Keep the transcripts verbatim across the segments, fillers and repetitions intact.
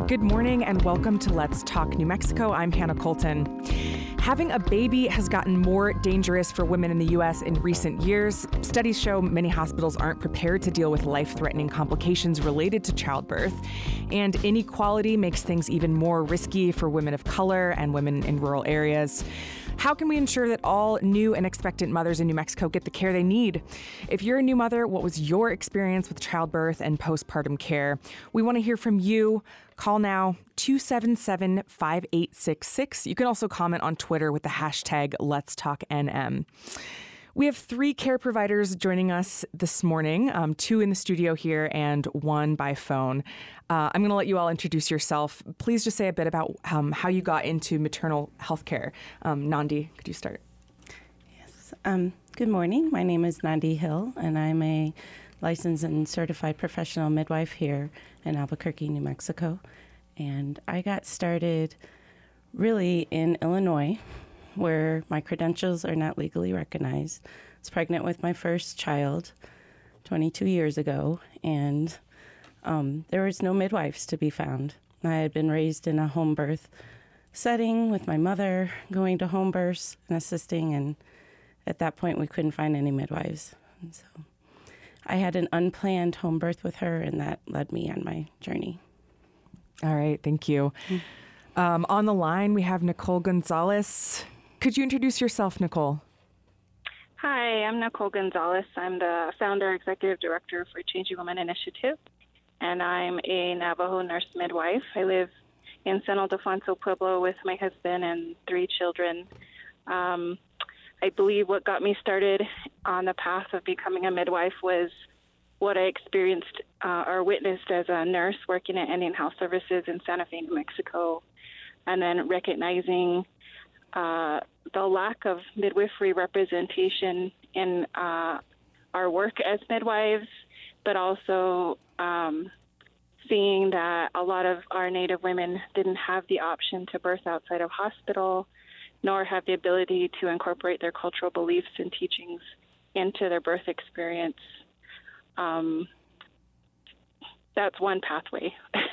Good morning and welcome to Let's Talk New Mexico. I'm Hannah Colton. Having a baby has gotten more dangerous for women in the U S in recent years. Studies show many hospitals aren't prepared to deal with life-threatening complications related to childbirth. And inequality makes things even more risky for women of color and women in rural areas. How can we ensure that all new and expectant mothers in New Mexico get the care they need? If you're a new mother, what was your experience with childbirth and postpartum care? We want to hear from you. Call now, two seven seven, five eight six six. You can also comment on Twitter with the hashtag Let's Talk N M. We have three care providers joining us this morning, um, two in the studio here and one by phone. Uh, I'm going to let you all introduce yourself. Please just say a bit about um, how you got into maternal health care. Um, Nandi, could you start? Yes. Um, good morning. My name is Nandi Hill, and I'm a licensed and certified professional midwife here in Albuquerque, New Mexico. And I got started really in Illinois, where my credentials are not legally recognized. I was pregnant with my first child twenty-two years ago, and um, there was no midwives to be found. I had been raised in a home birth setting with my mother, going to home births and assisting, and at that point we couldn't find any midwives. And so I had an unplanned home birth with her, and that led me on my journey. All right, thank you. Mm-hmm. Um, on the line, we have Nicole Gonzalez. Could you introduce yourself, Nicole? Hi, I'm Nicole Gonzalez. I'm the founder, executive director for Changing Women Initiative, and I'm a Navajo nurse midwife. I live in San Ildefonso Pueblo with my husband and three children. Um, I believe what got me started on the path of becoming a midwife was what I experienced uh, or witnessed as a nurse working at Indian Health Services in Santa Fe, New Mexico, and then recognizing uh, the lack of midwifery representation in uh, our work as midwives, but also um, seeing that a lot of our Native women didn't have the option to birth outside of hospital, nor have the ability to incorporate their cultural beliefs and teachings into their birth experience. Um, that's one pathway.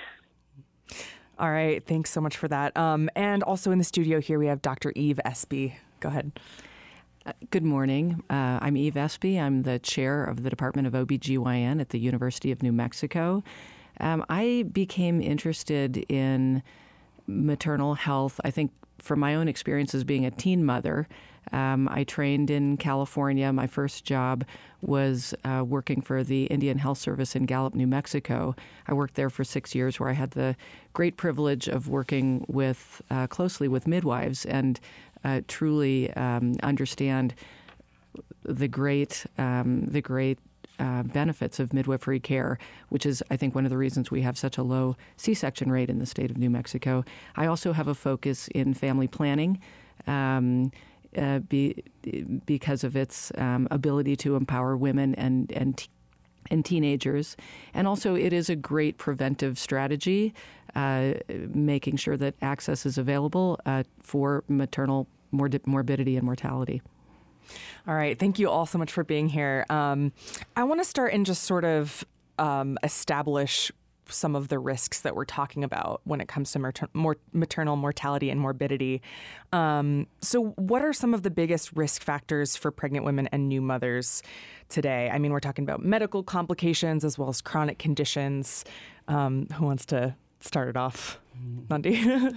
All right. Thanks so much for that. Um, and also in the studio here, we have Doctor Eve Espy. Go ahead. Uh, good morning. Uh, I'm Eve Espy. I'm the chair of the Department of O B G Y N at the University of New Mexico. Um, I became interested in maternal health, I think, from my own experience as being a teen mother. Um, I trained in California. My first job was uh, working for the Indian Health Service in Gallup, New Mexico. I worked there for six years where I had the great privilege of working with uh, closely with midwives and uh, truly um, understand the great um, the great Uh, benefits of midwifery care, which is, I think, one of the reasons we have such a low C-section rate in the state of New Mexico. I also have a focus in family planning um, uh, be, because of its um, ability to empower women and and, te- and teenagers. And also, it is a great preventive strategy, uh, making sure that access is available uh, for maternal mord- morbidity and mortality. All right. Thank you all so much for being here. Um, I want to start and just sort of um, establish some of the risks that we're talking about when it comes to mater- more maternal mortality and morbidity. Um, so what are some of the biggest risk factors for pregnant women and new mothers today? I mean, we're talking about medical complications as well as chronic conditions. Um, who wants to start it off? Nandi?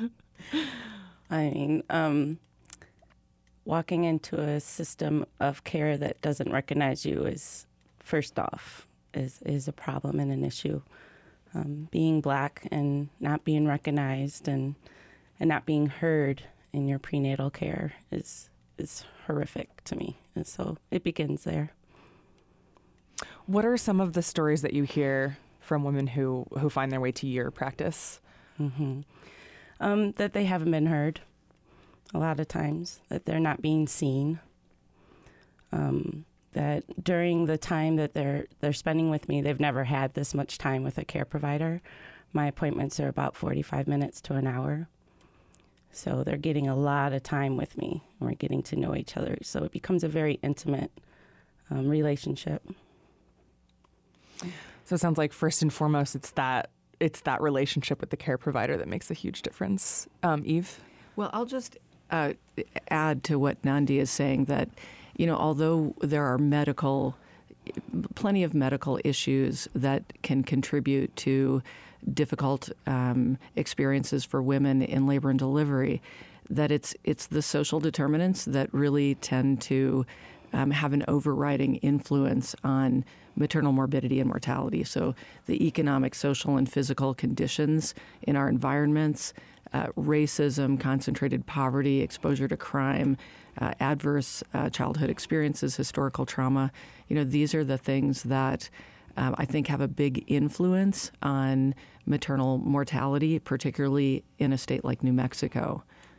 I mean, um, walking into a system of care that doesn't recognize you is, first off, is, is a problem and an issue. Um, being Black and not being recognized and and not being heard in your prenatal care is is horrific to me. And so it begins there. What are some of the stories that you hear from women who, who find their way to your practice? Mm-hmm. Um, that they haven't been heard. A lot of times, that they're not being seen, um, that during the time that they're they're spending with me, they've never had this much time with a care provider. My appointments are about forty-five minutes to an hour. So they're getting a lot of time with me, and we're getting to know each other. So it becomes a very intimate um, relationship. So it sounds like first and foremost, it's that it's that relationship with the care provider that makes a huge difference. Um, Eve? Well, I'll just uh, add to what Nandi is saying that, you know, although there are medical, plenty of medical issues that can contribute to difficult um, experiences for women in labor and delivery, that it's it's the social determinants that really tend to um, have an overriding influence on maternal morbidity and mortality. So the economic, social, and physical conditions in our environments, uh, racism, concentrated poverty, exposure to crime, uh, adverse uh, childhood experiences, historical trauma, you know, these are the things that um, I think have a big influence on maternal mortality, particularly in a state like New Mexico.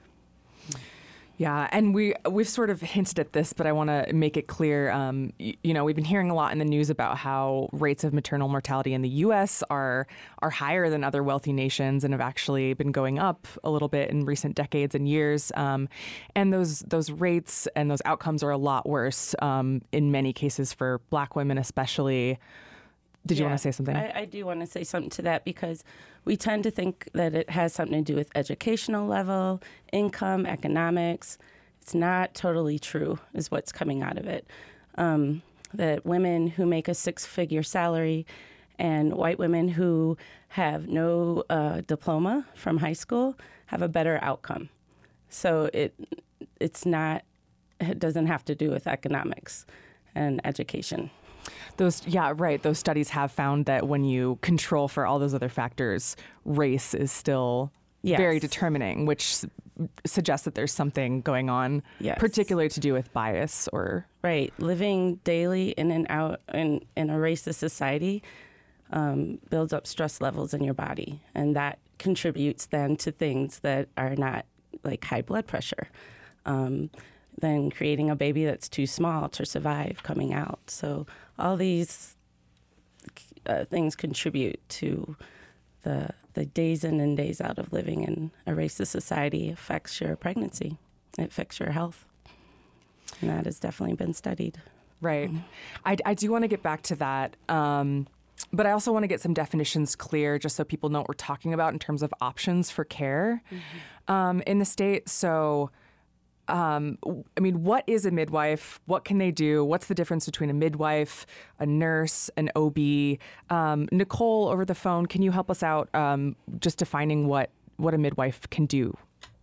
Yeah, and we, we've sort of hinted at this, but I want to make it clear. Um, you, you know, we've been hearing a lot in the news about how rates of maternal mortality in the U S are are higher than other wealthy nations and have actually been going up a little bit in recent decades and years. Um, and those those rates and those outcomes are a lot worse um, in many cases for Black women especially. Did you yeah, want to say something? I, I do want to say something to that because we tend to think that it has something to do with educational level, income, economics. It's not totally true, is what's coming out of it. Um, that women who make a six-figure salary and white women who have no uh, diploma from high school have a better outcome. So it it's not, it doesn't have to do with economics and education. Those, yeah, right. Those studies have found that when you control for all those other factors, race is still yes. very determining, which s- suggests that there's something going on, yes. particularly to do with bias or... Right. Living daily in and out in, in a racist society um, builds up stress levels in your body. And that contributes then to things that are not like high blood pressure. Um, then creating a baby that's too small to survive coming out. So all these uh, things contribute to the the days in and days out of living in a racist society. Affects your pregnancy. It affects your health. And that has definitely been studied. Right. Mm-hmm. I, I do want to get back to that. Um, but I also want to get some definitions clear just so people know what we're talking about in terms of options for care mm-hmm. um, in the state. So... Um, I mean, what is a midwife? What can they do? What's the difference between a midwife, a nurse, an O B? Um, Nicole, over the phone, can you help us out um, just defining what, what a midwife can do?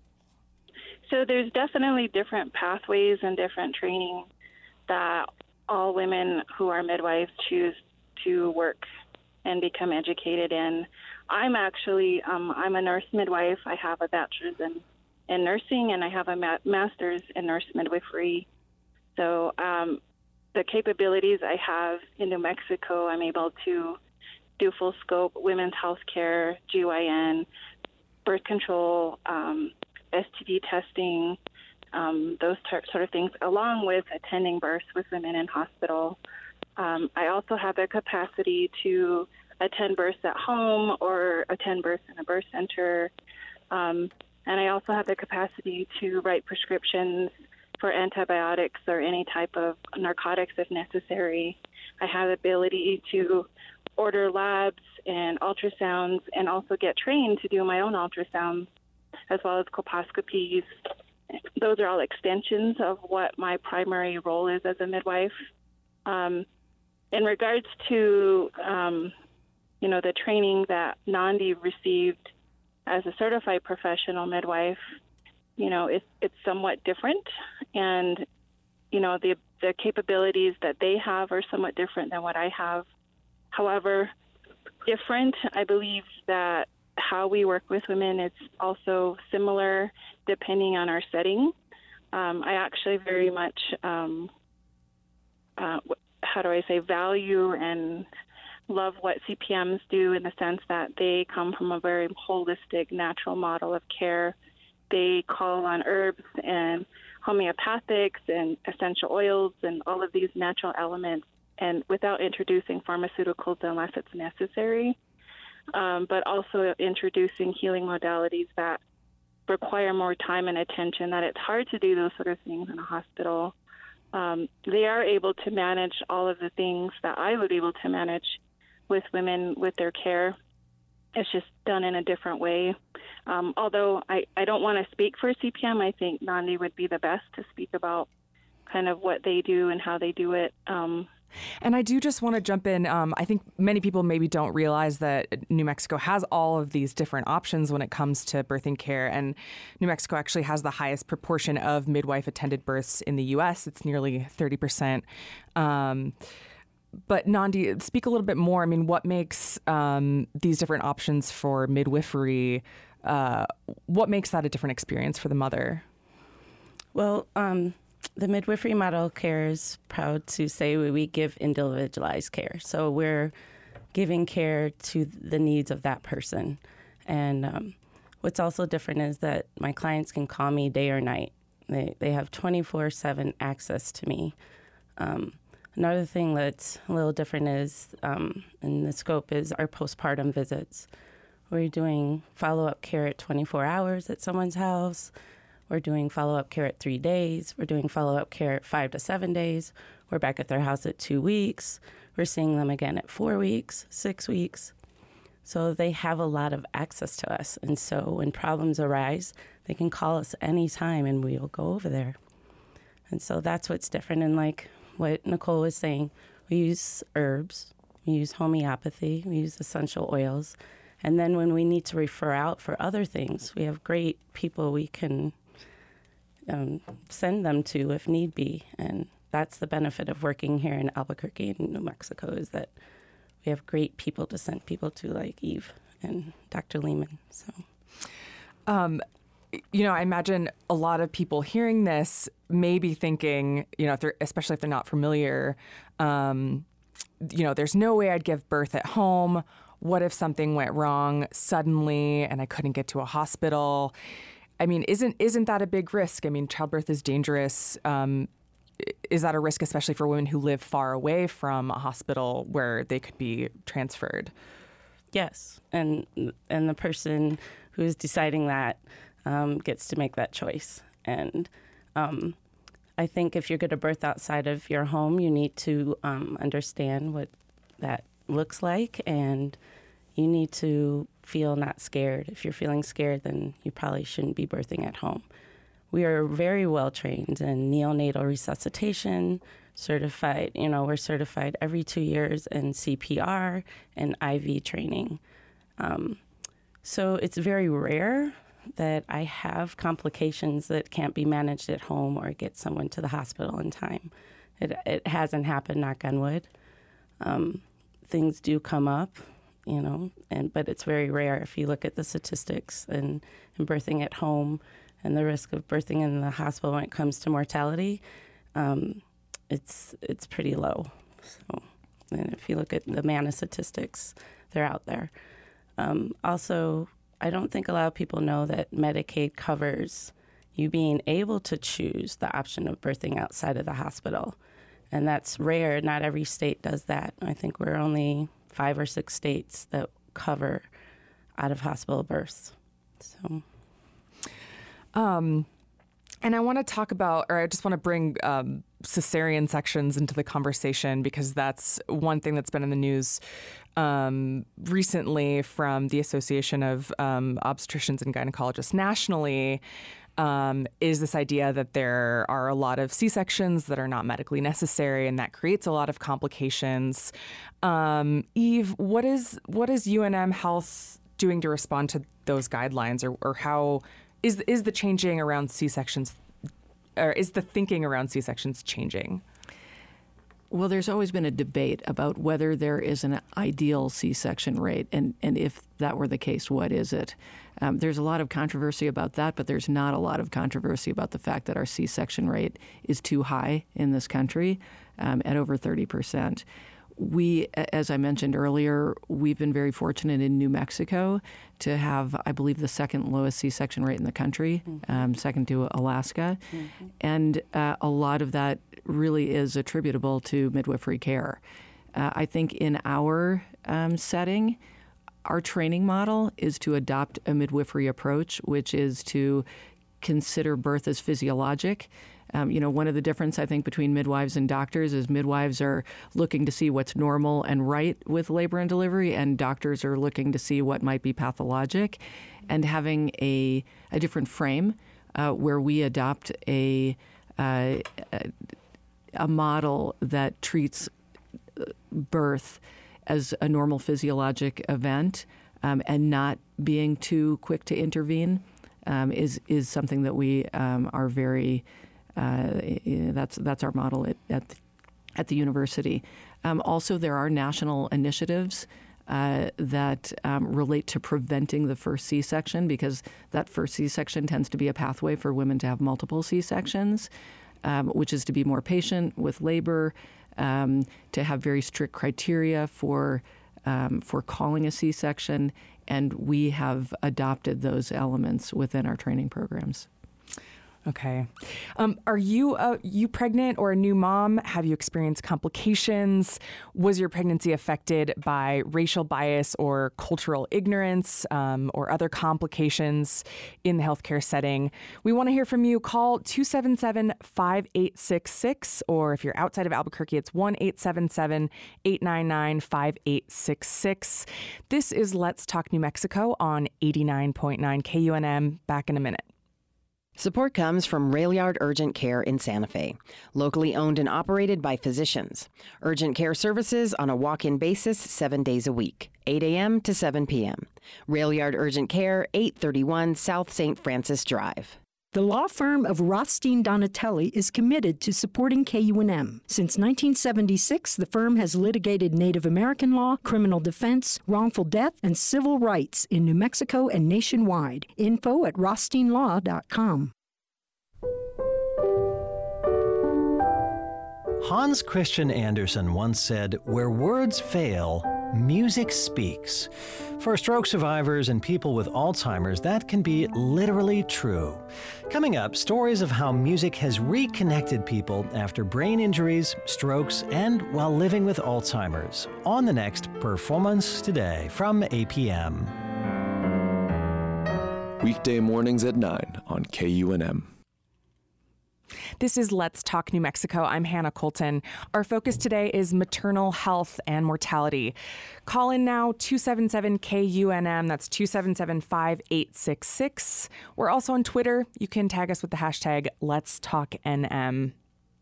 So there's definitely different pathways and different training that all women who are midwives choose to work and become educated in. I'm actually, um, I'm a nurse midwife. I have a bachelor's in in nursing, and I have a ma- master's in nurse midwifery. So um, the capabilities I have in New Mexico, I'm able to do full scope women's health care, G Y N, birth control, um, S T D testing, um, those ter- sort of things, along with attending births with women in hospital. Um, I also have the capacity to attend births at home or attend births in a birth center. Um, And I also have the capacity to write prescriptions for antibiotics or any type of narcotics if necessary. I have the ability to order labs and ultrasounds and also get trained to do my own ultrasounds as well as colposcopies. Those are all extensions of what my primary role is as a midwife. Um, in regards to, um, you know, the training that Nandi received as a certified professional midwife, you know, it's it's somewhat different, and you know the the capabilities that they have are somewhat different than what I have. However, different. I believe that how we work with women is also similar depending on our setting. Um, I actually very much, um, uh, how do I say, value and love what C P Ms do in the sense that they come from a very holistic, natural model of care. They call on herbs and homeopathics and essential oils and all of these natural elements, and without introducing pharmaceuticals unless it's necessary, um, but also introducing healing modalities that require more time and attention, that it's hard to do those sort of things in a hospital. Um, they are able to manage all of the things that I would be able to manage with women with their care. it's just done in a different way. Um, although I, I don't want to speak for C P M, I think Nandi would be the best to speak about kind of what they do and how they do it. Um, And I do just want to jump in. Um, I think many people maybe don't realize that New Mexico has all of these different options when it comes to birthing care. And New Mexico actually has the highest proportion of midwife-attended births in the U S. It's nearly thirty percent. Um, but Nandi, speak a little bit more. I mean, what makes um, these different options for midwifery, uh, what makes that a different experience for the mother? Well, um, the midwifery model care is proud to say we, we give individualized care. So we're giving care to the needs of that person. And um, what's also different is that my clients can call me day or night. They, they have twenty-four seven access to me. Um, another thing that's a little different is, um, in the scope, is our postpartum visits. We're doing follow-up care at twenty-four hours at someone's house. We're doing follow-up care at three days. We're doing follow-up care at five to seven days. We're back at their house at two weeks. We're seeing them again at four weeks, six weeks. So they have a lot of access to us. And so when problems arise, they can call us anytime and we'll go over there. And so that's what's different. And like what Nicole was saying, we use herbs, we use homeopathy, we use essential oils. And then when we need to refer out for other things, we have great people we can Um, send them to if need be. And that's the benefit of working here in Albuquerque, New Mexico, is that we have great people to send people to, like Eve and Doctor Lehman. So, um, you know, I imagine a lot of people hearing this may be thinking, you know, if they're, especially if they're not familiar, um, you know, there's no way I'd give birth at home. What if something went wrong suddenly and I couldn't get to a hospital? I mean, isn't isn't that a big risk? I mean, childbirth is dangerous. Um, is that a risk, especially for women who live far away from a hospital where they could be transferred? Yes, and and the person who's deciding that um, gets to make that choice. And um, I think if you're going to birth outside of your home, you need to um, understand what that looks like, and you need to feel not scared. If you're feeling scared, then you probably shouldn't be birthing at home. We are very well trained in neonatal resuscitation, certified, you know, we're certified every two years in C P R and I V training. Um, so it's very rare that I have complications that can't be managed at home or get someone to the hospital in time. It, it hasn't happened, knock on wood. Um, things do come up. You know, and but it's very rare if you look at the statistics and, and birthing at home and the risk of birthing in the hospital when it comes to mortality, um, it's it's pretty low. So, and if you look at the MANA statistics, they're out there. Um, also, I don't think a lot of people know that Medicaid covers you being able to choose the option of birthing outside of the hospital, and that's rare. Not every state does that. I think we're only five or six states that cover out-of-hospital births. So, um, and I want to talk about, or I just want to bring um, cesarean sections into the conversation, because that's one thing that's been in the news um, recently from the Association of um, Obstetricians and Gynecologists nationally. Um, is this idea that there are a lot of C-sections that are not medically necessary, and that creates a lot of complications. Um, Eve, what is what is U N M Health doing to respond to those guidelines, or, or how is is the changing around C-sections, or is the thinking around C-sections changing? Well, there's always been a debate about whether there is an ideal C-section rate, and, and if that were the case, what is it? Um, there's a lot of controversy about that, but there's not a lot of controversy about the fact that our C-section rate is too high in this country, um, at over thirty percent. We, as I mentioned earlier, we've been very fortunate in New Mexico to have, I believe, the second lowest C-section rate in the country, mm-hmm. um, second to Alaska. Mm-hmm. And uh, a lot of that really is attributable to midwifery care. Uh, I think in our um, setting, our training model is to adopt a midwifery approach, which is to consider birth as physiologic. Um, you know, one of the difference, I think, between midwives and doctors is midwives are looking to see what's normal and right with labor and delivery, and doctors are looking to see what might be pathologic. And having a, a different frame uh, where we adopt a, uh, a model that treats birth as a normal physiologic event um, and not being too quick to intervene um, is is something that we um, are very uh, that's that's our model at at, at the university. Um, also, there are national initiatives uh, that um, relate to preventing the first C-section, because that first C-section tends to be a pathway for women to have multiple C-sections, um, which is to be more patient with labor, um, to have very strict criteria for um, for calling a C-section, and we have adopted those elements within our training programs. Okay. Um, are you uh, you pregnant or a new mom? Have you experienced complications? Was your pregnancy affected by racial bias or cultural ignorance um, or other complications in the healthcare setting? We want to hear from you. Call two seven seven, five eight six six, or if you're outside of Albuquerque, it's one eight seven seven, eight nine nine, five eight six six. This is Let's Talk New Mexico on eighty-nine point nine K U N M. Back in a minute. Support comes from Railyard Urgent Care in Santa Fe, locally owned and operated by physicians. Urgent care services on a walk-in basis seven days a week, eight a.m. to seven p.m. Railyard Urgent Care, eight thirty-one South Saint Francis Drive. The law firm of Rothstein Donatelli is committed to supporting K U N M. Since nineteen seventy-six, the firm has litigated Native American law, criminal defense, wrongful death, and civil rights in New Mexico and nationwide. Info at rothstein law dot com. Hans Christian Andersen once said, "Where words fail, music speaks." For stroke survivors and people with Alzheimer's, that can be literally true. Coming up, stories of how music has reconnected people after brain injuries, strokes, and while living with Alzheimer's. On the next Performance Today from A P M. Weekday mornings at nine on K U N M. This is Let's Talk New Mexico. I'm Hannah Colton. Our focus today is maternal health and mortality. Call in now, two seven seven K U N M. That's two seven seven, five eight six six. We're also on Twitter. You can tag us with the hashtag Let's Talk N M.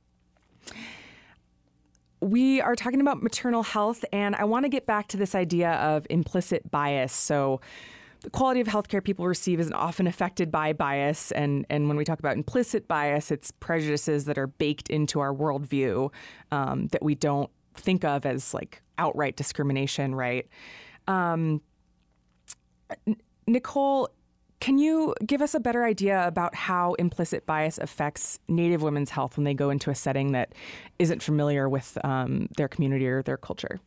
We are talking about maternal health, and I want to get back to this idea of implicit bias. So the quality of healthcare people receive is often affected by bias. And, and when we talk about implicit bias, it's prejudices that are baked into our worldview um, that we don't think of as like outright discrimination, right? Um, Nicole, can you give us a better idea about how implicit bias affects Native women's health when they go into a setting that isn't familiar with um, their community or their culture?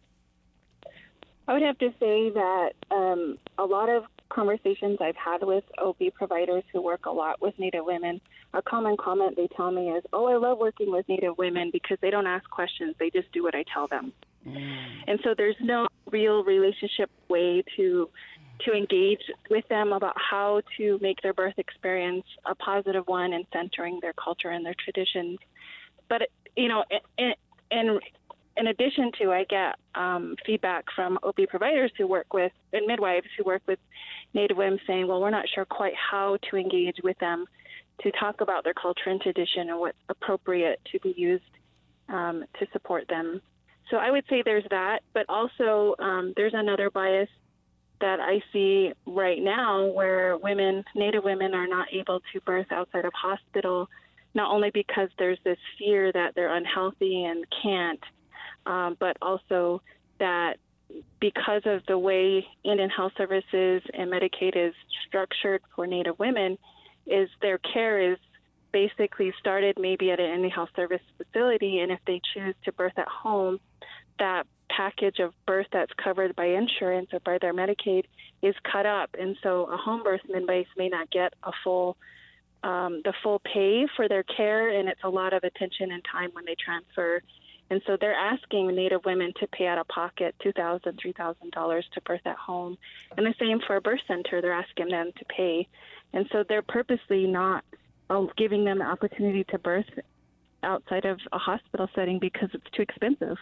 I would have to say that um, a lot of conversations I've had with O B providers who work a lot with Native women, a common comment they tell me is, oh, I love working with Native women because they don't ask questions. They just do what I tell them. Mm. And so there's no real relationship way to to engage with them about how to make their birth experience a positive one and centering their culture and their traditions. But, you know, in, in In addition to, I get um, feedback from O B providers who work with, and midwives who work with Native women saying, well, we're not sure quite how to engage with them to talk about their culture and tradition and what's appropriate to be used um, to support them. So I would say there's that, but also um, there's another bias that I see right now where women, Native women, are not able to birth outside of hospital, not only because there's this fear that they're unhealthy and can't, Um, but also that because of the way Indian Health Services and Medicaid is structured for Native women, is their care is basically started maybe at an Indian Health Service facility, and if they choose to birth at home, that package of birth that's covered by insurance or by their Medicaid is cut up, and so a home birth midwife may not get a full um, the full pay for their care, and it's a lot of attention and time when they transfer. And so they're asking Native women to pay out of pocket two thousand dollars, three thousand dollars to birth at home. And the same for a birth center, they're asking them to pay. And so they're purposely not uh, giving them the opportunity to birth outside of a hospital setting because it's too expensive.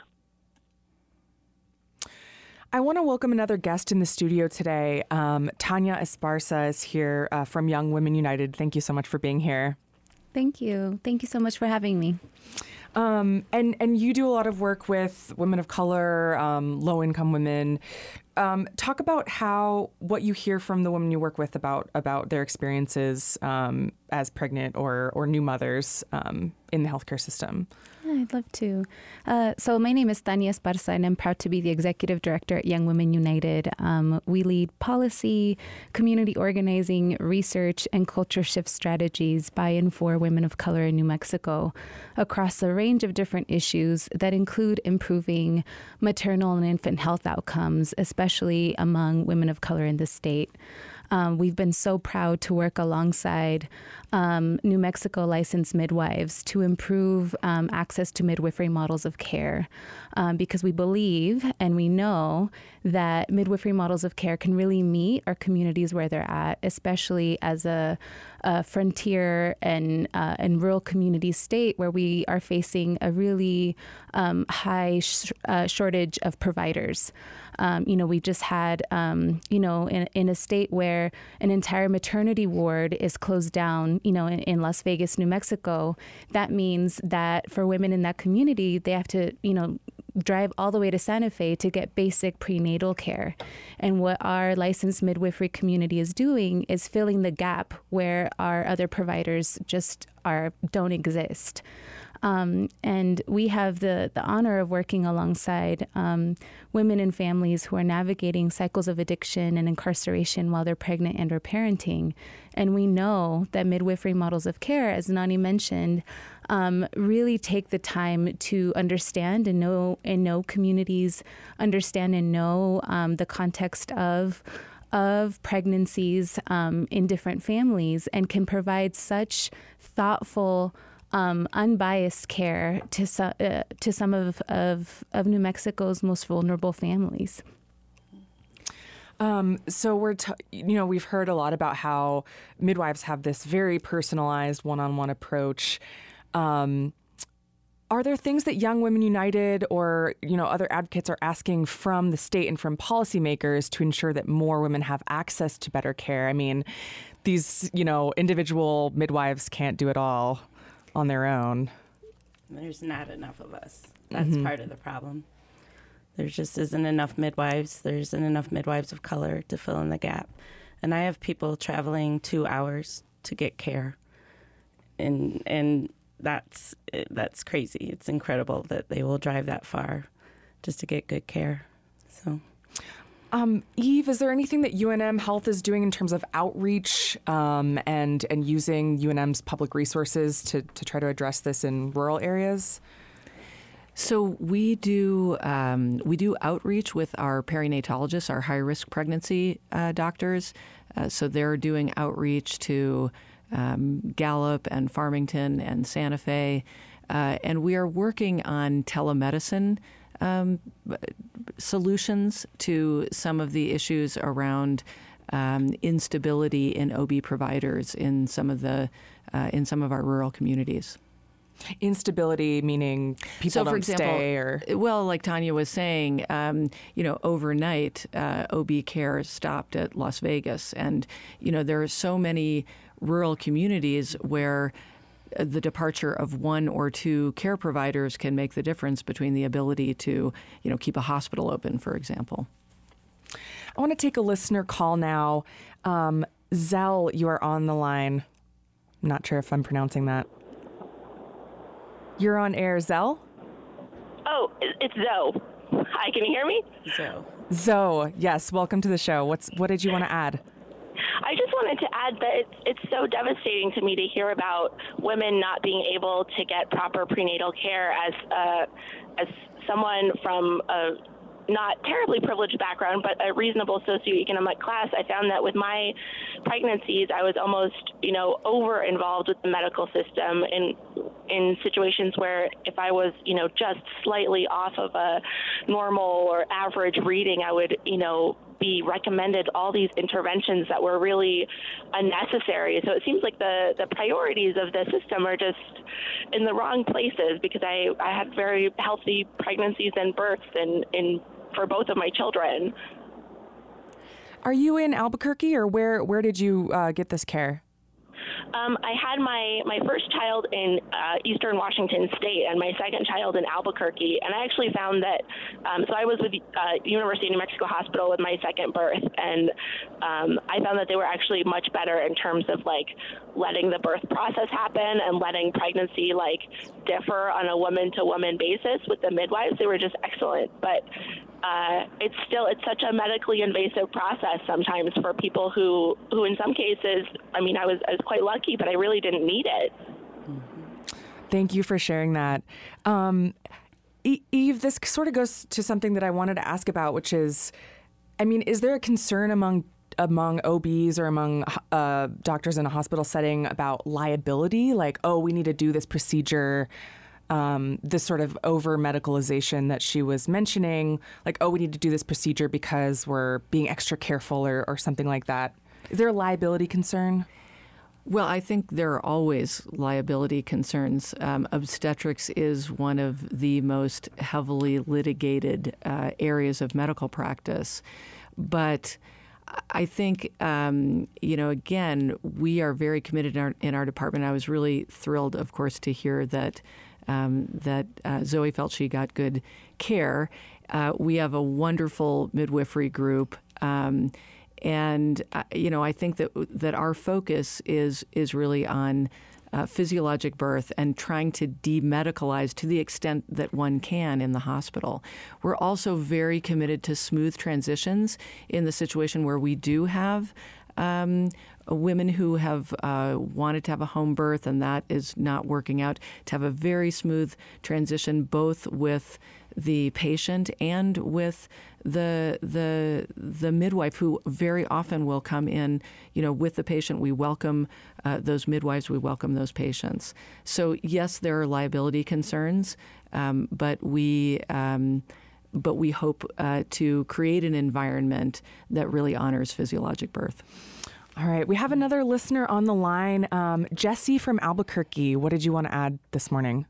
I want to welcome another guest in the studio today. Um, Tanya Esparza is here uh, from Young Women United. Thank you so much for being here. Thank you. Thank you so much for having me. Um, and, and you do a lot of work with women of color, um, low-income women. Um, talk about how what you hear from the women you work with about about their experiences um, as pregnant or, or new mothers um, in the healthcare system. I'd love to. Uh, so my name is Tanya Esparza, and I'm proud to be the executive director at Young Women United. Um, we lead policy, community organizing, research, and culture shift strategies by and for women of color in New Mexico across a range of different issues that include improving maternal and infant health outcomes, especially among women of color in the state. Um, we've been so proud to work alongside um, New Mexico licensed midwives to improve um, access to midwifery models of care um, because we believe and we know that midwifery models of care can really meet our communities where they're at, especially as a, a frontier and, uh, and rural community state where we are facing a really um, high sh- uh, shortage of providers. Um, you know, we just had, um, you know, in, in a state where an entire maternity ward is closed down, you know, in, in Las Vegas, New Mexico, that means that for women in that community, they have to, you know, drive all the way to Santa Fe to get basic prenatal care. And what our licensed midwifery community is doing is filling the gap where our other providers just are don't exist. Um, and we have the, the honor of working alongside um, women and families who are navigating cycles of addiction and incarceration while they're pregnant and or parenting. And we know that midwifery models of care, as Nani mentioned, um, really take the time to understand and know and know communities, understand and know um, the context of of pregnancies um, in different families, and can provide such thoughtful, Um, unbiased care to some uh, to some of, of of New Mexico's most vulnerable families. Um, so we're, t- you know, we've heard a lot about how midwives have this very personalized one-on-one approach. Um, are there things that Young Women United or, you know, other advocates are asking from the state and from policymakers to ensure that more women have access to better care? I mean, these, you know, individual midwives can't do it all on their own. There's not enough of us. That's Mm-hmm. part of the problem. There just isn't enough midwives. There isn't enough midwives of color to fill in the gap. And I have people traveling two hours to get care. And and that's that's crazy. It's incredible that they will drive that far just to get good care. So Um, Eve, is there anything that U N M Health is doing in terms of outreach um, and and using U N M's public resources to, to try to address this in rural areas? So we do um, we do outreach with our perinatologists, our high-risk pregnancy uh, doctors. Uh, so they're doing outreach to um, Gallup and Farmington and Santa Fe. Uh, and we are working on telemedicine Um, solutions to some of the issues around um, instability in O B providers in some of the uh, in some of our rural communities. Instability meaning people so, don't for example, stay, or well, like Tanya was saying, um, you know, overnight uh, O B care stopped at Las Vegas, and you know there are so many rural communities where the departure of one or two care providers can make the difference between the ability to, you know, keep a hospital open, for example. I want to take a listener call now. Um, Zell, you are on the line. I'm not sure if I'm pronouncing that. You're on air, Zell? Oh, it's Zoe. Hi, can you hear me? Zoe. Zoe, yes. Welcome to the show. What's what did you want to add? I just wanted to add that it's, it's so devastating to me to hear about women not being able to get proper prenatal care. As uh, as someone from a not terribly privileged background, but a reasonable socioeconomic class, I found that with my pregnancies, I was almost, you know, over involved with the medical system in in situations where if I was, you know, just slightly off of a normal or average reading, I would, you know, be recommended all these interventions that were really unnecessary. So it seems like the, the priorities of the system are just in the wrong places, because I, I had very healthy pregnancies and births in, in for both of my children. Are you in Albuquerque, or where, where did you uh, get this care? Um, I had my, my first child in uh, Eastern Washington State and my second child in Albuquerque. And I actually found that, um, so I was with uh, University of New Mexico Hospital with my second birth. And um, I found that they were actually much better in terms of like letting the birth process happen and letting pregnancy like differ on a woman to woman basis with the midwives. They were just excellent. But Uh, it's still, it's such a medically invasive process sometimes for people who, who in some cases, I mean, I was, I was quite lucky, but I really didn't need it. Thank you for sharing that. Um, Eve, this sort of goes to something that I wanted to ask about, which is, I mean, is there a concern among among O Bs or among uh, doctors in a hospital setting about liability? Like, oh, we need to do this procedure. Um, this sort of over medicalization that she was mentioning, like, oh, we need to do this procedure because we're being extra careful or, or something like that. Is there a liability concern? Well, I think there are always liability concerns. Um, obstetrics is one of the most heavily litigated uh, areas of medical practice. But I think, um, you know, again, we are very committed in our, in our department. I was really thrilled, of course, to hear that Um, that uh, Zoe felt she got good care. Uh, we have a wonderful midwifery group, um, and uh, you know I think that that our focus is is really on uh, physiologic birth and trying to demedicalize to the extent that one can in the hospital. We're also very committed to smooth transitions in the situation where we do have Um, women who have uh, wanted to have a home birth and that is not working out, to have a very smooth transition both with the patient and with the the the midwife, who very often will come in, you know, with the patient. We welcome uh, those midwives. We welcome those patients. So yes, there are liability concerns, um, but we. Um, But we hope uh, to create an environment that really honors physiologic birth. All right. We have another listener on the line. Um, Jesse from Albuquerque. What did you want to add this morning?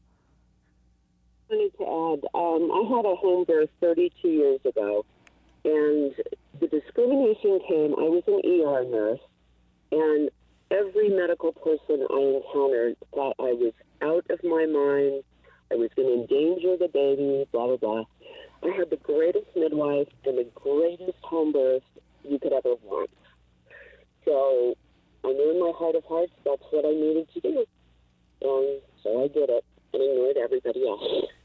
I wanted to add, um, I had a home birth thirty-two years ago, and the discrimination came. I was an E R nurse, and every medical person I encountered thought I was out of my mind. I was going to endanger the baby, blah, blah, blah. I had the greatest midwife and the greatest home birth you could ever want. So I knew in my heart of hearts that's what I needed to do. And so I did it and ignored everybody else.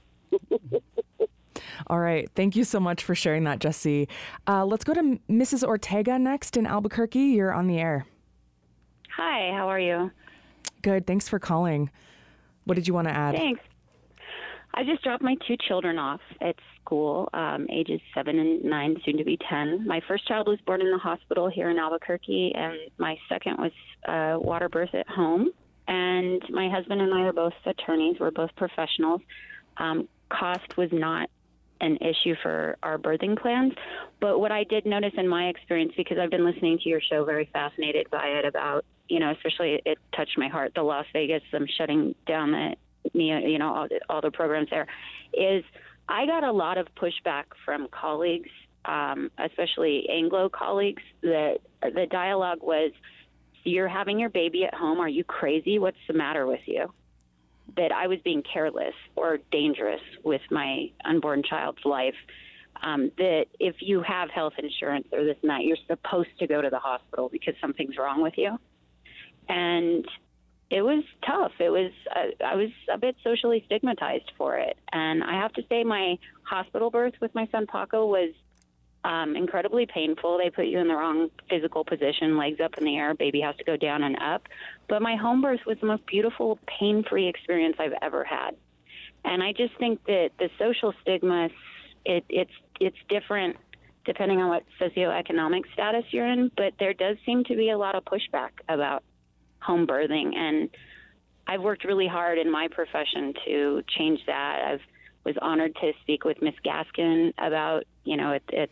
All right. Thank you so much for sharing that, Jesse. Uh, let's go to Missus Ortega next in Albuquerque. You're on the air. Hi, how are you? Good. Thanks for calling. What did you want to add? Thanks. I just dropped my two children off at school, um, ages seven and nine, soon to be ten. My first child was born in the hospital here in Albuquerque, and my second was uh, water birth at home. And my husband and I are both attorneys. We're both professionals. Um, cost was not an issue for our birthing plans. But what I did notice in my experience, because I've been listening to your show, very fascinated by it, about, you know, especially it touched my heart, the Las Vegas, them shutting down the you know, all the, all the programs there, is I got a lot of pushback from colleagues, um, especially Anglo colleagues, that the dialogue was, you're having your baby at home. Are you crazy? What's the matter with you? That I was being careless or dangerous with my unborn child's life. Um, that if you have health insurance or this and that, you're supposed to go to the hospital because something's wrong with you. And it was tough. It was, uh, I was a bit socially stigmatized for it. And I have to say my hospital birth with my son Paco was um, incredibly painful. They put you in the wrong physical position, legs up in the air, baby has to go down and up. But my home birth was the most beautiful, pain-free experience I've ever had. And I just think that the social stigma, it, it's, it's different depending on what socioeconomic status you're in, but there does seem to be a lot of pushback about home birthing, and I've worked really hard in my profession to change that. I was honored to speak with Miss Gaskin about, you know, at, at the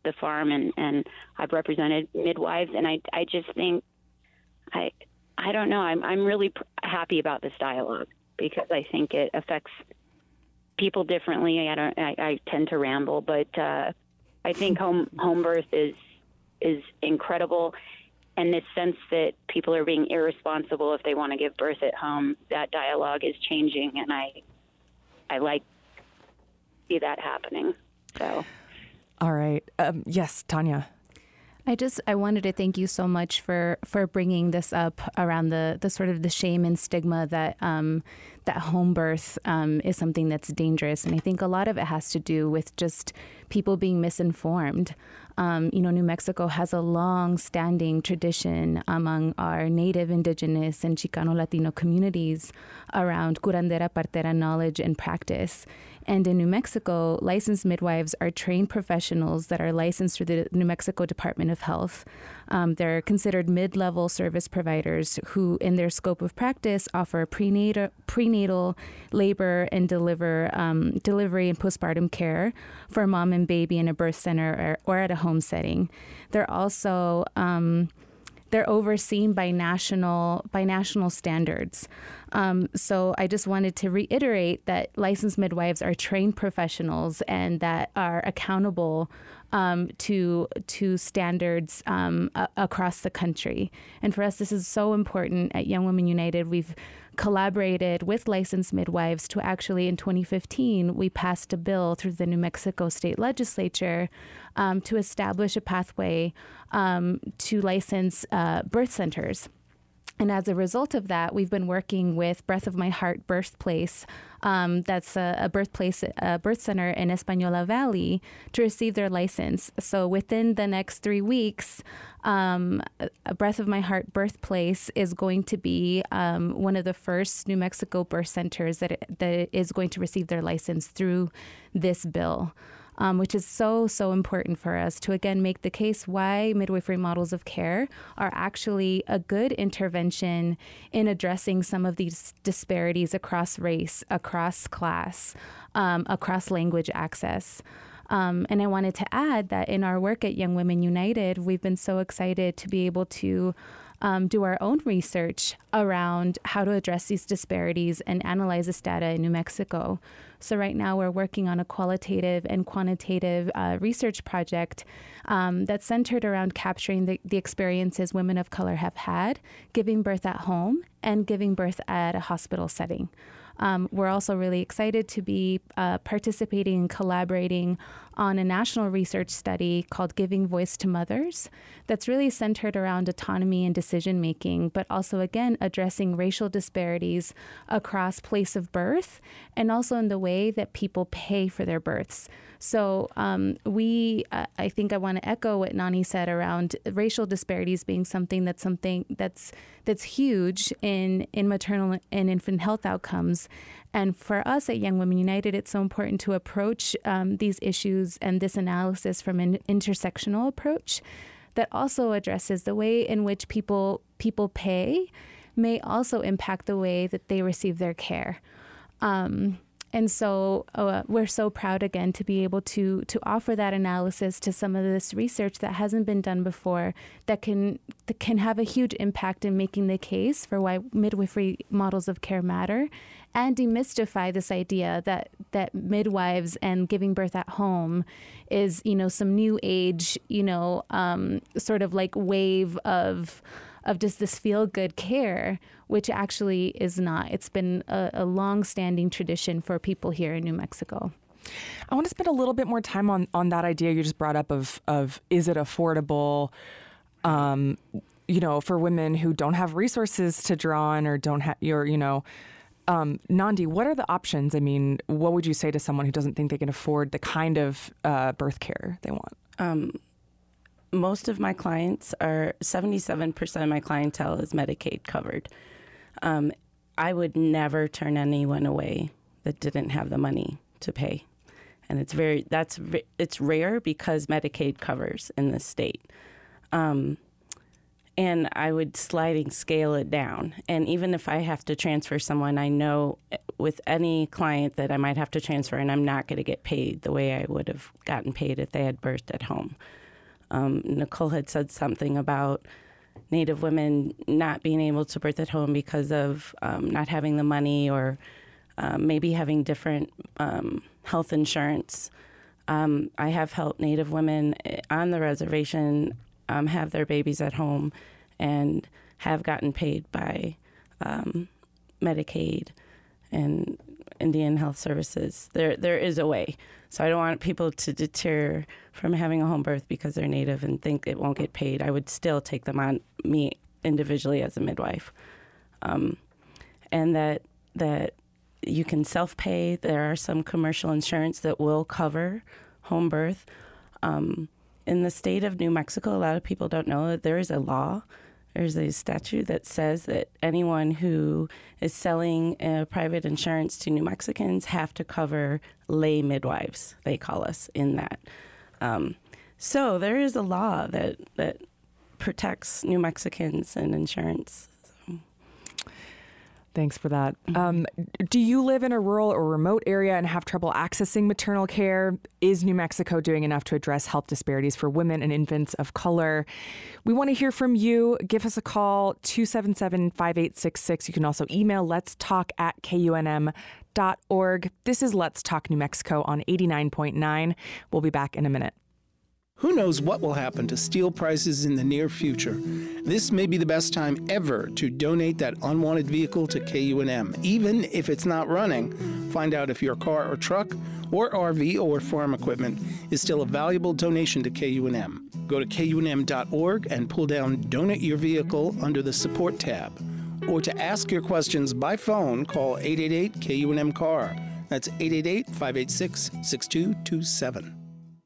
the farm, and, and I've represented midwives, and I I just think I I don't know I'm I'm really pr- happy about this dialogue because I think it affects people differently. I don't I, I tend to ramble, but uh, I think home home birth is is incredible. And this sense that people are being irresponsible if they want to give birth at home, that dialogue is changing, and I, I like see that happening. So, all right, um, yes, Tanya. I just I wanted to thank you so much for, for bringing this up around the, the sort of the shame and stigma that um, that home birth um, is something that's dangerous, and I think a lot of it has to do with just people being misinformed. Um, you know, New Mexico has a long-standing tradition among our Native, Indigenous, and Chicano Latino communities around curandera partera knowledge and practice. And in New Mexico, licensed midwives are trained professionals that are licensed through the New Mexico Department of Health. Um, they're considered mid-level service providers who, in their scope of practice, offer prenatal, prenatal labor and deliver um, delivery and postpartum care for mom and baby in a birth center or, or at a home setting. They're also um, they're overseen by national by national standards. Um, so I just wanted to reiterate that licensed midwives are trained professionals and that are accountable um, to to standards um, a- across the country. And for us, this is so important. At Young Women United, we've collaborated with licensed midwives to actually, in twenty fifteen, we passed a bill through the New Mexico State Legislature um, to establish a pathway um, to license uh, birth centers. And as a result of that, we've been working with Breath of My Heart Birthplace. Um, that's a, a birthplace, a birth center in Española Valley to receive their license. So within the next three weeks, um, a Breath of My Heart Birthplace is going to be um, one of the first New Mexico birth centers that, it, that is going to receive their license through this bill. Um, which is so, so important for us to, again, make the case why midwifery models of care are actually a good intervention in addressing some of these disparities across race, across class, um, across language access. Um, and I wanted to add that in our work at Young Women United, we've been so excited to be able to Um, do our own research around how to address these disparities and analyze this data in New Mexico. So right now we're working on a qualitative and quantitative uh, research project um, that's centered around capturing the, the experiences women of color have had giving birth at home and giving birth at a hospital setting. Um, we're also really excited to be uh, participating and collaborating on a national research study called Giving Voice to Mothers that's really centered around autonomy and decision making, but also, again, addressing racial disparities across place of birth and also in the way that people pay for their births. So um, we, uh, I think I want to echo what Nani said around racial disparities being something that's something that's that's huge in, in maternal and infant health outcomes. And for us at Young Women United, it's so important to approach um, these issues and this analysis from an intersectional approach that also addresses the way in which people people pay may also impact the way that they receive their care. Um, And so uh, we're so proud, again, to be able to to offer that analysis to some of this research that hasn't been done before that can that can have a huge impact in making the case for why midwifery models of care matter and demystify this idea that that midwives and giving birth at home is, you know, some new age, you know, um, sort of like wave of of just this feel-good care, which actually is not. It's been a, a long-standing tradition for people here in New Mexico. I want to spend a little bit more time on, on that idea you just brought up of, of is it affordable, um, you know, for women who don't have resources to draw on or don't have your, you know, um, Nandi, what are the options? I mean, what would you say to someone who doesn't think they can afford the kind of uh, birth care they want? Um, most of my clients are, seventy-seven percent of my clientele is Medicaid covered. Um, I would never turn anyone away that didn't have the money to pay. And it's very, that's, it's rare because Medicaid covers in this state. Um, and I would sliding scale it down. And even if I have to transfer someone, I know with any client that I might have to transfer, and I'm not going to get paid the way I would have gotten paid if they had birthed at home. Um, Nicole had said something about Native women not being able to birth at home because of um, not having the money, or um, maybe having different um, health insurance. Um, I have helped Native women on the reservation um, have their babies at home and have gotten paid by um, Medicaid and Indian Health Services. There, there is a way. So I don't want people to deter from having a home birth because they're Native and think it won't get paid. I would still take them on, me individually as a midwife. Um, and that that you can self-pay. There are some commercial insurance that will cover home birth. Um, in the state of New Mexico, a lot of people don't know that there is a law. There's a statute that says that anyone who is selling uh, private insurance to New Mexicans have to cover lay midwives, they call us, in that. Um, so there is a law that, that protects New Mexicans and insurance. So. Thanks for that. Um, do you live in a rural or remote area and have trouble accessing maternal care? Is New Mexico doing enough to address health disparities for women and infants of color? We want to hear from you. Give us a call, two seven seven, five eight six six. You can also email let's talk at K U N M dot org. This is Let's Talk New Mexico on eighty-nine point nine. We'll be back in a minute. Who knows what will happen to steel prices in the near future? This may be the best time ever to donate that unwanted vehicle to K U N M. Even if it's not running, find out if your car or truck or R V or farm equipment is still a valuable donation to K U N M. Go to K U N M dot org and pull down Donate Your Vehicle under the Support tab. Or to ask your questions by phone, call eight eight eight K U N M C A R. That's eight eight eight, five eight six, six two two seven.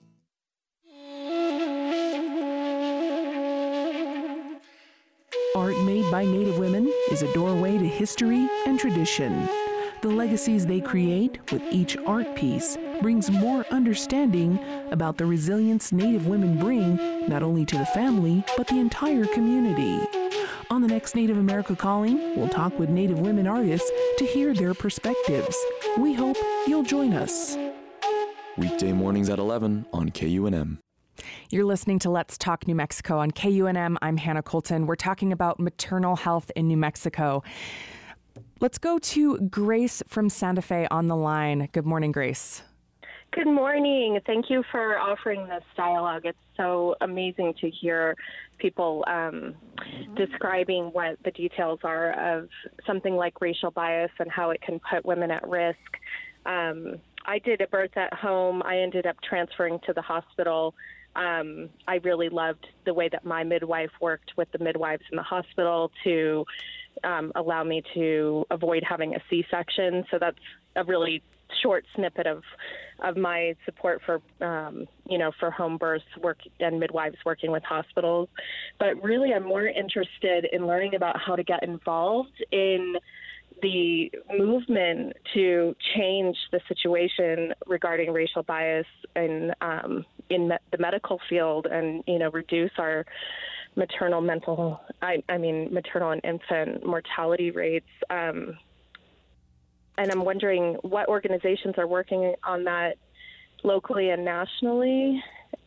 Art made by Native women is a doorway to history and tradition. The legacies they create with each art piece brings more understanding about the resilience Native women bring not only to the family, but the entire community. On the next Native America Calling, we'll talk with Native women artists to hear their perspectives. We hope you'll join us. Weekday mornings at eleven on K U N M. You're listening to Let's Talk New Mexico on K U N M. I'm Hannah Colton. We're talking about maternal health in New Mexico. Let's go to Grace from Santa Fe on the line. Good morning, Grace. Good morning. Thank you for offering this dialogue. It's so amazing to hear people um, describing what the details are of something like racial bias and how it can put women at risk. Um, I did a birth at home. I ended up transferring to the hospital. Um, I really loved the way that my midwife worked with the midwives in the hospital to um, allow me to avoid having a C-section. So that's a really short snippet of of my support for, um, you know, for home births work and midwives working with hospitals. But really, I'm more interested in learning about how to get involved in the movement to change the situation regarding racial bias in um, in me- the medical field, and you know, reduce our maternal mental, I, I mean, maternal and infant mortality rates. Um, and I'm wondering what organizations are working on that locally and nationally.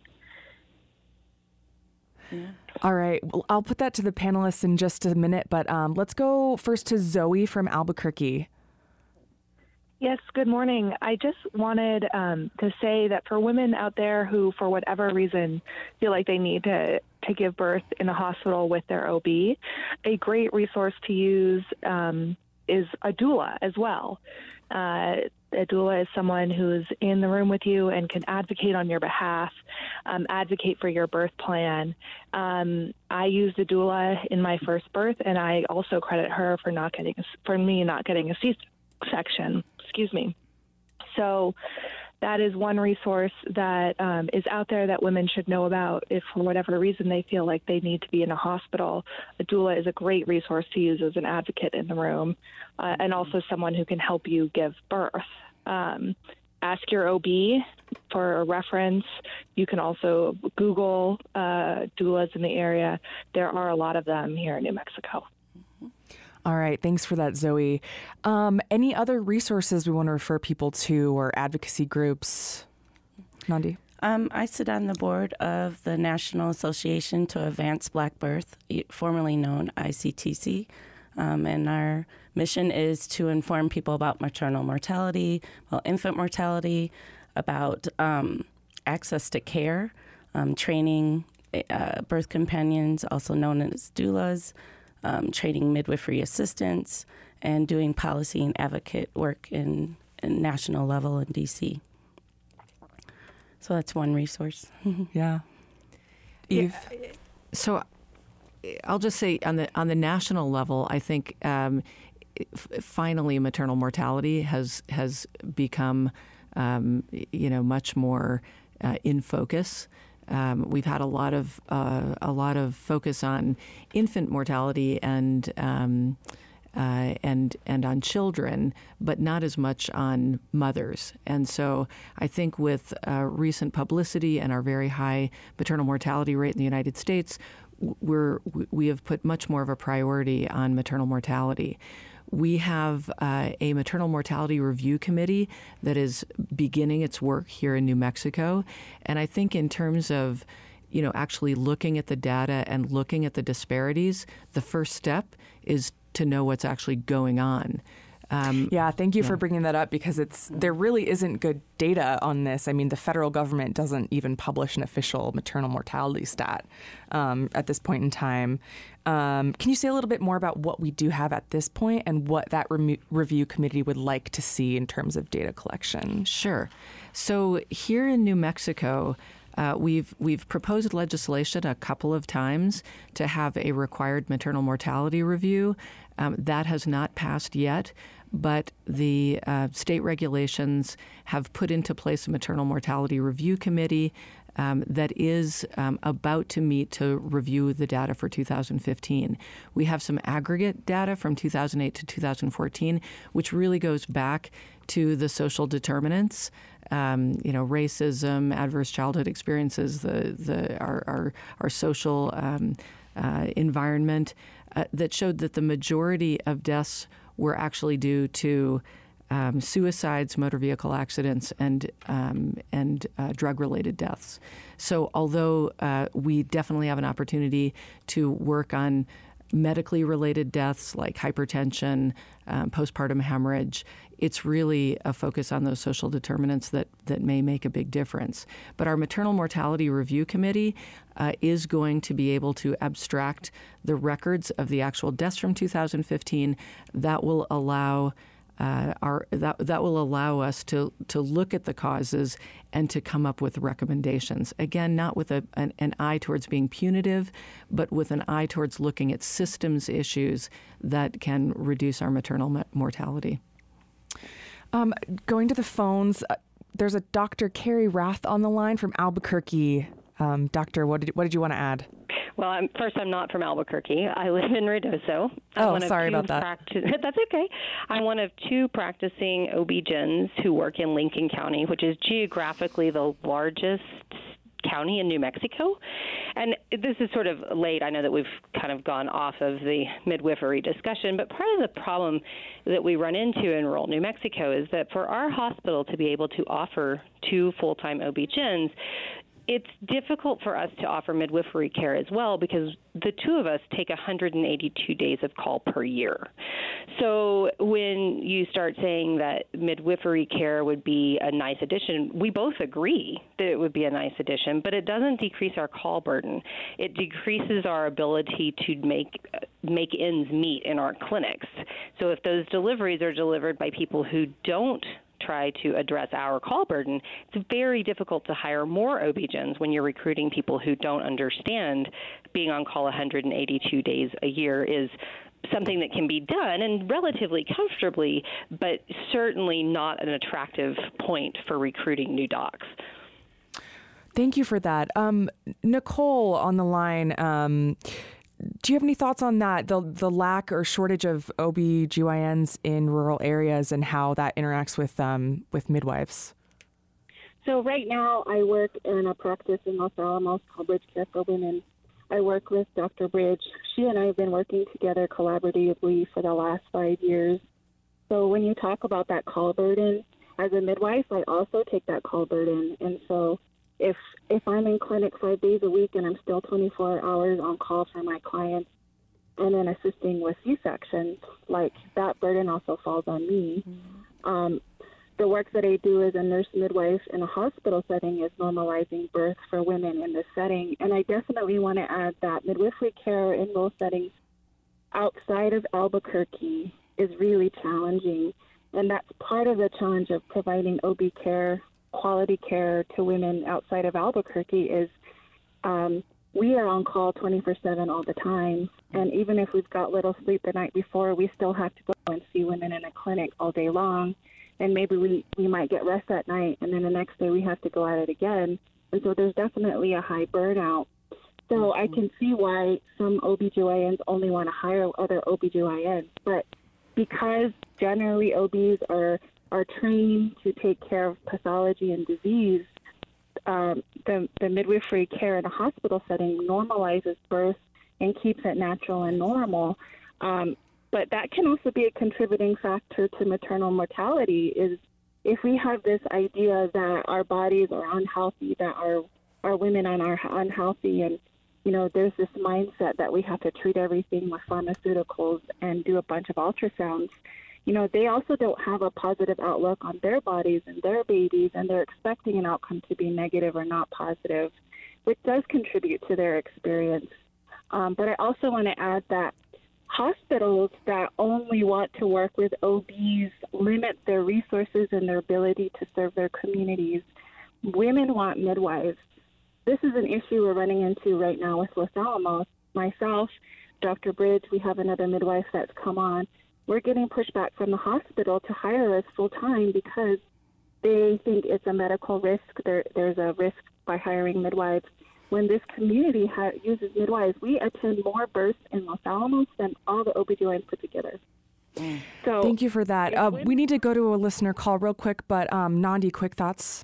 Yeah. All right. Well, I'll put that to the panelists in just a minute, but um, let's go first to Zoe from Albuquerque. Yes, good morning. I just wanted um, to say that for women out there who, for whatever reason, feel like they need to, to give birth in a hospital with their O B, a great resource to use um, is a doula as well. Uh, a doula is someone who's in the room with you and can advocate on your behalf, um, advocate for your birth plan. Um, I used a doula in my first birth, and I also credit her for not getting a, for me not getting a C-section. Excuse me. So that is one resource that um, is out there that women should know about if for whatever reason they feel like they need to be in a hospital. A doula is a great resource to use as an advocate in the room, uh, and also someone who can help you give birth. Um, ask your O B for a reference. You can also Google uh, doulas in the area. There are a lot of them here in New Mexico. All right. Thanks for that, Zoe. Um, any other resources we want to refer people to or advocacy groups? Nandi? Um, I sit on the board of the National Association to Advance Black Birth, formerly known I C T C. Um, and our mission is to inform people about maternal mortality, about infant mortality, about um, access to care, um, training uh, birth companions, also known as doulas, um, training midwifery assistants, and doing policy and advocate work in, in national level in D C. So that's one resource. Yeah. Eve? Yeah. So I'll just say on the on the national level, I think um, f- finally maternal mortality has has become um, you know much more uh, in focus. Um, we've had a lot of uh, a lot of focus on infant mortality and um, uh, and and on children, but not as much on mothers. And so I think with uh, recent publicity and our very high maternal mortality rate in the United States, we're we have put much more of a priority on maternal mortality. We have uh, a maternal mortality review committee that is beginning its work here in New Mexico. And I think in terms of, you know, actually looking at the data and looking at the disparities, the first step is to know what's actually going on. Um, yeah, thank you yeah. for bringing that up, because it's there really isn't good data on this. I mean, the federal government doesn't even publish an official maternal mortality stat um, at this point in time. Um, can you say a little bit more about what we do have at this point and what that re- review committee would like to see in terms of data collection? Sure. So here in New Mexico, Uh, we've we've proposed legislation a couple of times to have a required maternal mortality review. Um, that has not passed yet, but the uh, state regulations have put into place a maternal mortality review committee um, that is um, about to meet to review the data for two thousand fifteen. We have some aggregate data from two thousand eight to two thousand fourteen, which really goes back to the social determinants. Um, you know, racism, adverse childhood experiences, the the our our, our social um, uh, environment uh, that showed that the majority of deaths were actually due to um, suicides, motor vehicle accidents, and um, and uh, drug-related deaths. So, although uh, we definitely have an opportunity to work on medically related deaths like hypertension, um, postpartum hemorrhage, it's really a focus on those social determinants that, that may make a big difference. But our Maternal Mortality Review Committee uh, is going to be able to abstract the records of the actual deaths from two thousand fifteen. That will allow uh, our that that will allow us to to look at the causes and to come up with recommendations. Again, not with a, an, an eye towards being punitive, but with an eye towards looking at systems issues that can reduce our maternal mortality. Um, going to the phones, uh, there's a Doctor Carrie Rath on the line from Albuquerque. Um, doctor, what did what did you want to add? Well, I'm, first, I'm not from Albuquerque. I live in Ruidoso. Oh, sorry about that. Practi- That's okay. I'm one of two practicing O B G Y Ns who work in Lincoln County, which is geographically the largest county in New Mexico. And this is sort of late. I know that we've kind of gone off of the midwifery discussion, but part of the problem that we run into in rural New Mexico is that for our hospital to be able to offer two full-time O B G Y Ns, it's difficult for us to offer midwifery care as well because the two of us take one hundred eighty-two days of call per year. So when you start saying that midwifery care would be a nice addition, we both agree that it would be a nice addition, but it doesn't decrease our call burden. It decreases our ability to make make ends meet in our clinics. So if those deliveries are delivered by people who don't try to address our call burden, it's very difficult to hire more O B G Y Ns when you're recruiting people who don't understand being on call one hundred eighty-two days a year is something that can be done and relatively comfortably, but certainly not an attractive point for recruiting new docs. Thank you for that. Um, Nicole on the line, um, do you have any thoughts on that, the the lack or shortage of O B G Y Ns in rural areas and how that interacts with um, with midwives? So right now I work in a practice in Los Alamos called Bridge Care for Women. I work with Doctor Bridge. She and I have been working together collaboratively for the last five years. So when you talk about that call burden, as a midwife, I also take that call burden. And so if if I'm in clinic five days a week and I'm still twenty-four hours on call for my clients and then assisting with C-sections, like that burden also falls on me. Mm-hmm. Um, the work that I do as a nurse midwife in a hospital setting is normalizing birth for women in this setting. And I definitely want to add that midwifery care in those settings outside of Albuquerque is really challenging. And that's part of the challenge of providing O B care, quality care to women outside of Albuquerque is um, we are on call twenty-four seven all the time. And even if we've got little sleep the night before, we still have to go and see women in a clinic all day long. And maybe we, we might get rest that night, and then the next day we have to go at it again. And so there's definitely a high burnout. So mm-hmm. I can see why some O B G Y Ns only want to hire other O B G Y Ns. But because generally O Bs are, are trained to take care of pathology and disease, um, the, the midwifery care in a hospital setting normalizes birth and keeps it natural and normal. Um, But that can also be a contributing factor to maternal mortality is if we have this idea that our bodies are unhealthy, that our, our women are unhealthy, and, you know, there's this mindset that we have to treat everything with pharmaceuticals and do a bunch of ultrasounds. You know, they also don't have a positive outlook on their bodies and their babies, and they're expecting an outcome to be negative or not positive, which does contribute to their experience. Um, but I also want to add that hospitals that only want to work with O Bs limit their resources and their ability to serve their communities. Women want midwives. This is an issue we're running into right now with Los Alamos. Myself, Doctor Bridge, we have another midwife that's come on. We're getting pushback from the hospital to hire us full-time because they think it's a medical risk. There, there's a risk by hiring midwives. When this community ha- uses midwives, we attend more births in Los Alamos than all the O B G Y Ns put together. So, thank you for that. Uh, we need to go to a listener call real quick, but um, Nandi, quick thoughts?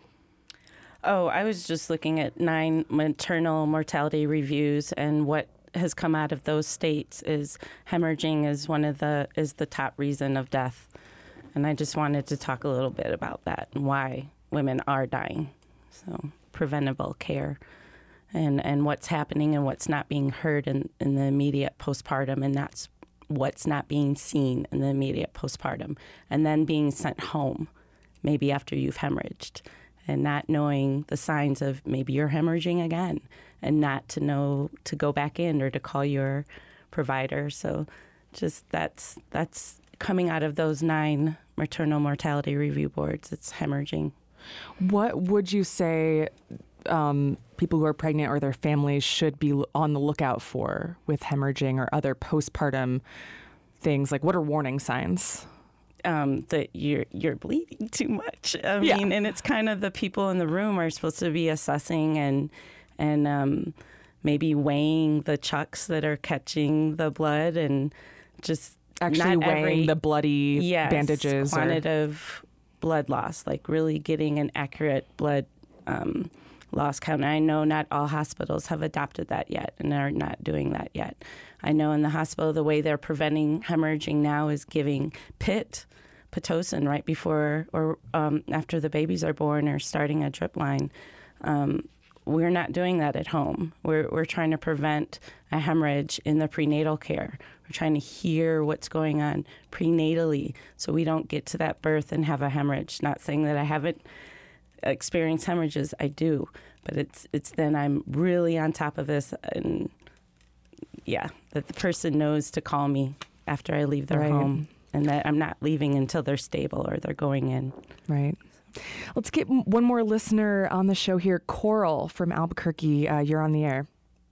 Oh, I was just looking at nine maternal mortality reviews, and what has come out of those states is hemorrhaging is one of the is the top reason of death. And I just wanted to talk a little bit about that and why women are dying. So preventable care. And, and what's happening and what's not being heard in, in the immediate postpartum, and that's what's not being seen in the immediate postpartum, and then being sent home maybe after you've hemorrhaged, and not knowing the signs of maybe you're hemorrhaging again, and not to know to go back in or to call your provider. So just that's that's coming out of those nine maternal mortality review boards. It's hemorrhaging. What would you say Um, people who are pregnant or their families should be on the lookout for with hemorrhaging or other postpartum things? Like, what are warning signs? Um, that you're you're bleeding too much. I yeah. mean, and it's kind of the people in the room are supposed to be assessing and and um, maybe weighing the chucks that are catching the blood and just actually not weighing every, the bloody yes, bandages. Quantitative or... blood loss, like really getting an accurate blood um, loss count. And I know not all hospitals have adopted that yet and are not doing that yet. I know in the hospital, the way they're preventing hemorrhaging now is giving pit, Pitocin, right before or um, after the babies are born or starting a drip line. Um, we're not doing that at home. We're, we're trying to prevent a hemorrhage in the prenatal care. We're trying to hear what's going on prenatally so we don't get to that birth and have a hemorrhage. Not saying that I haven't experience hemorrhages, I do, but it's it's then I'm really on top of this, and yeah, that the person knows to call me after I leave their right. home, and that I'm not leaving until they're stable or they're going in. Right. Let's get one more listener on the show here. Coral from Albuquerque, uh, you're on the air.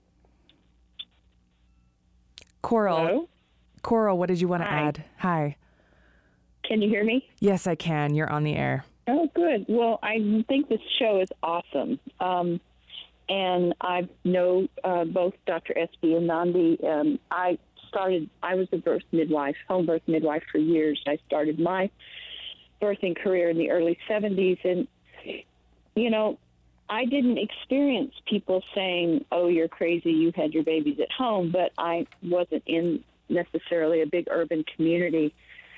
Coral. Hello? Coral, what did you want to Hi. add? Hi. Can you hear me? Yes, I can. You're on the air. Oh, good. Well, I think this show is awesome. Um, and I know uh, both Doctor Espy and Nandi. Um, I started, I was a birth midwife, home birth midwife for years. I started my birthing career in the early seventies. And you know, I didn't experience people saying, oh, you're crazy, you had your babies at home, but I wasn't in necessarily a big urban community.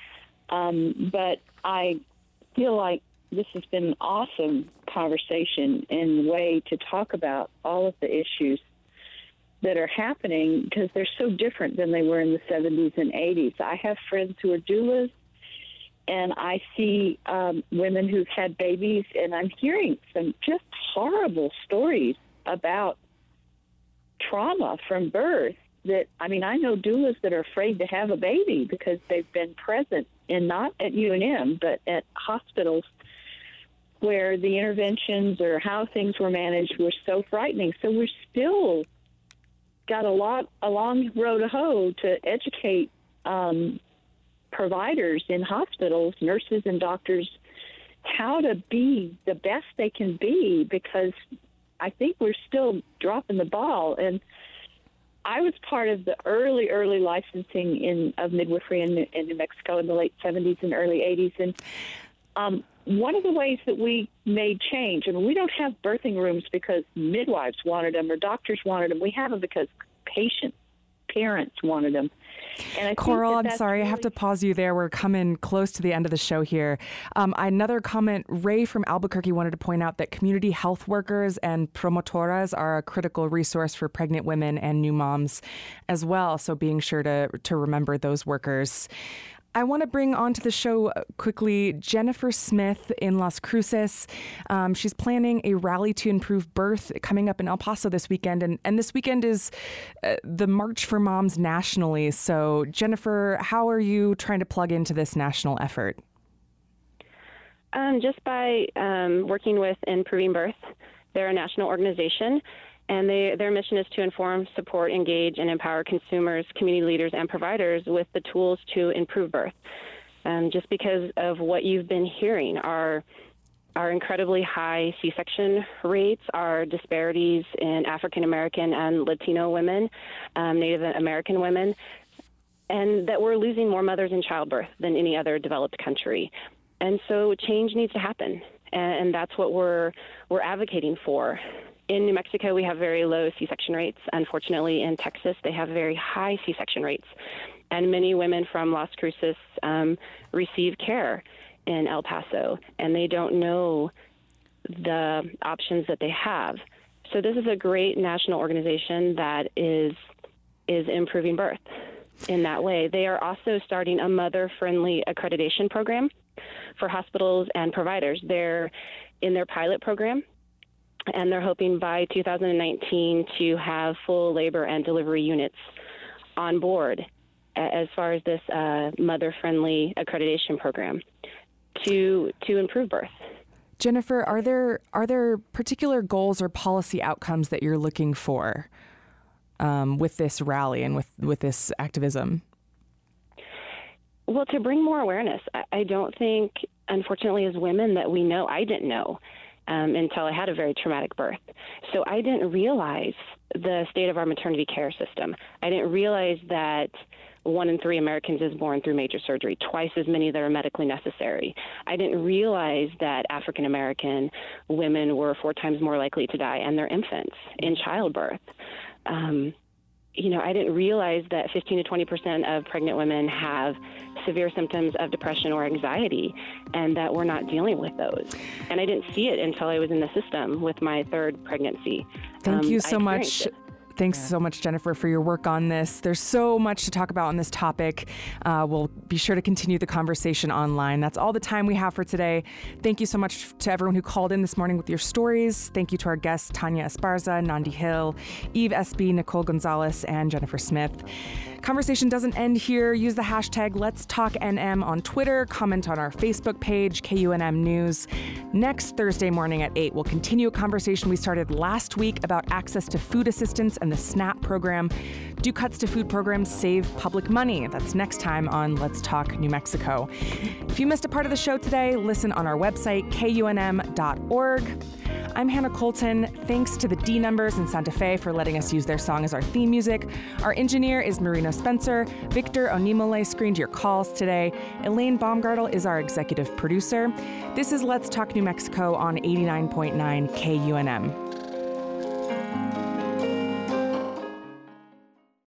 Um, but I feel like this has been an awesome conversation and way to talk about all of the issues that are happening, because they're so different than they were in the seventies and eighties. I have friends who are doulas, and I see um, women who've had babies, and I'm hearing some just horrible stories about trauma from birth that, I mean, I know doulas that are afraid to have a baby because they've been present, and not at U N M, but at hospitals where the interventions or how things were managed were so frightening. So we're still got a lot, a long road to hoe to educate um, providers in hospitals, nurses and doctors, how to be the best they can be, because I think we're still dropping the ball. And I was part of the early, early licensing in of midwifery in, in New Mexico in the late seventies and early eighties. And um, one of the ways that we made change, and we don't have birthing rooms because midwives wanted them or doctors wanted them. We have them because patients, parents wanted them. And I Coral, think that I'm sorry, really... I have to pause you there. We're coming close to the end of the show here. Um, another comment, Ray from Albuquerque wanted to point out that community health workers and promotoras are a critical resource for pregnant women and new moms as well. So being sure to, to remember those workers. I want to bring onto the show quickly Jennifer Smith in Las Cruces. Um, she's planning a rally to improve birth coming up in El Paso this weekend. And, and this weekend is uh, the March for Moms nationally. So, Jennifer, how are you trying to plug into this national effort? Um, just by um, working with Improving Birth. They're a national organization. And they, their mission is to inform, support, engage, and empower consumers, community leaders, and providers with the tools to improve birth. Um, just because of what you've been hearing, our, our incredibly high C-section rates, our disparities in African-American and Latino women, um, Native American women, and that we're losing more mothers in childbirth than any other developed country. And so change needs to happen, and, and that's what we're we're advocating for. In New Mexico, we have very low C-section rates. Unfortunately, in Texas, they have very high C-section rates. And many women from Las Cruces um, receive care in El Paso, and they don't know the options that they have. So this is a great national organization that is is improving birth in that way. They are also starting a mother-friendly accreditation program for hospitals and providers. They're in their pilot program, and they're hoping by two thousand nineteen to have full labor and delivery units on board as far as this uh, mother-friendly accreditation program to to improve birth. Jennifer, are there are there particular goals or policy outcomes that you're looking for um, with this rally and with, with this activism? Well, to bring more awareness. I, I don't think, unfortunately, as women that we know, I didn't know. Um, until I had a very traumatic birth. So I didn't realize the state of our maternity care system. I didn't realize that one in three Americans is born through major surgery, twice as many that are medically necessary. I didn't realize that African American women were four times more likely to die and their infants in childbirth. Um, you know, I didn't realize that fifteen to twenty percent of pregnant women have severe symptoms of depression or anxiety, and that we're not dealing with those. And I didn't see it until I was in the system with my third pregnancy. Thank um, you so much. It. Thanks yeah. so much, Jennifer, for your work on this. There's so much to talk about on this topic. Uh, we'll be sure to continue the conversation online. That's all the time we have for today. Thank you so much to everyone who called in this morning with your stories. Thank you to our guests, Tanya Esparza, Nandi Hill, Eve Espy, Nicole Gonzalez, and Jennifer Smith. Conversation doesn't end here. Use the hashtag Let's Talk N M on Twitter. Comment on our Facebook page, K U N M News. Next Thursday morning at eight, we'll continue a conversation we started last week about access to food assistance and the SNAP program. Do cuts to food programs save public money? That's next time on Let's Talk New Mexico. If you missed a part of the show today, listen on our website, K U N M dot org. I'm Hannah Colton. Thanks to the D Numbers in Santa Fe for letting us use their song as our theme music. Our engineer is Marino Spencer. Victor Onimole screened your calls today. Elaine Baumgartel is our executive producer. This is Let's Talk New Mexico on eighty-nine point nine K U N M.